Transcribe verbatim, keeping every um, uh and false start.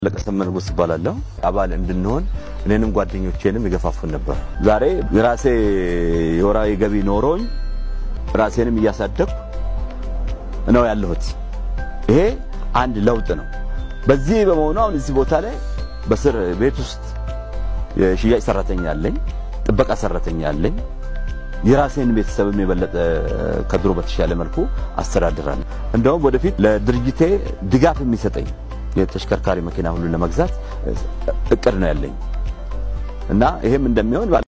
ለከሰመን ጉስ ባላለው አባል እንድንሆን እኔንም ጓደኞቼንም ይገፋፉን ነበር። ዛሬ ራሴ የወራዊ ገቢ ኖሮኝ ራሴንም ያሳደኩ ነው ያለሁት። ይሄ አንድ ለውጥ ነው። በዚህ በመሆኑ አሁን እዚህ ቦታ ላይ በስር ቤት ውስጥ የሽያጭ ሰራተኛ አለኝ፣ ጥበቃ ሰራተኛ አለኝ። የራሴን ቤተሰብም የበለጠ ከድሮ በተሻለ መልኩ አስተዳድራለሁ። እንደውም ወደፊት ለድርጅቴ ድጋፍ የሚሰጠኝ የተሽከርካሪ መኪና ሁሉ ለመግዛት እቅድ ነው ያለኝ እና ይሄም እንደሚሆን